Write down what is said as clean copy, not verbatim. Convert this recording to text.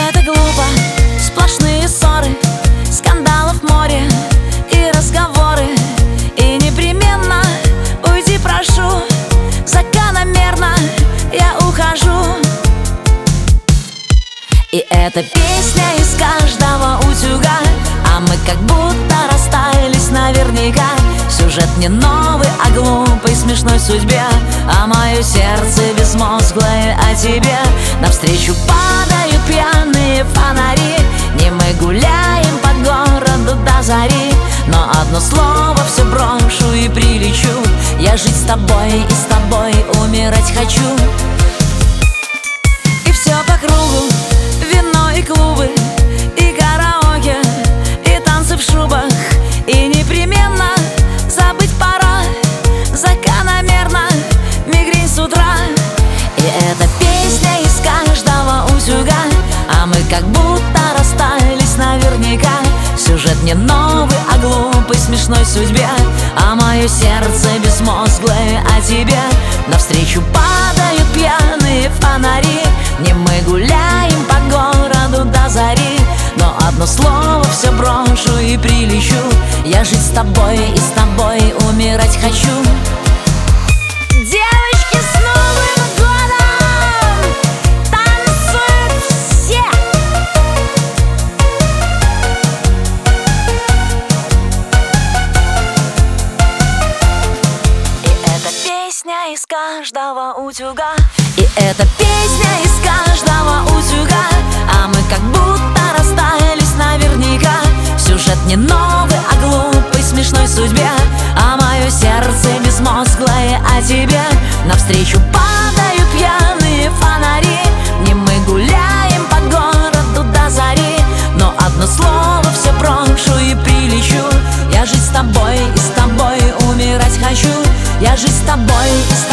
Это глупо, сплошные ссоры, скандалов море и разговоры. И непременно уйди, прошу, закономерно я ухожу. И эта песня из каждого утюга, а мы как будто расстались наверняка. Сюжет не новый о глупой смешной судьбе, а мое сердце безмозглое о тебе. Навстречу падают пьяные фонари, не мы гуляем по городу до зари. Но одно слово все брошу и прилечу, я жить с тобой и с тобой умирать хочу. И все по кругу, вино и клубы, и караоке, и танцы в шубах. И непременно забыть пора, закономерно мигрень с утра. И эта песня из каждого утюга, а мы как будто расстались наверняка. Сюжет не новый о глупой смешной судьбе, а мое сердце безмозглое о тебе. Навстречу падают пьяные фонари, не мы гуляем по городу до зари. Но одно слово все брошу и прилечу, я жить с тобой и с тобой умирать хочу. Девочки, с Новым годом! Танцуют все! И эта песня из каждого утюга, и эта песня из каждого утюга, а мы как будто расстались наверняка. Сюжет не новый о глупой смешной судьбе, а мое сердце безмозглое о тебе. Навстречу падают пьяные фонари, не мы гуляем по городу до зари. Но одно слово все брошу и прилечу, я жить с тобой и с тобой умирать хочу. Я жить с тобой и с